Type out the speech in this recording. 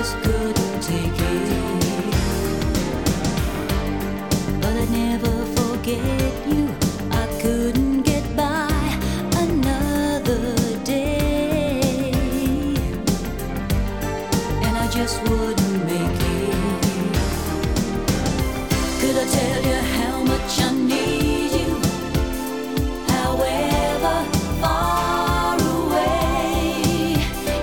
just couldn't take it. But I'd never forget you. I couldn't get by another day, and I just would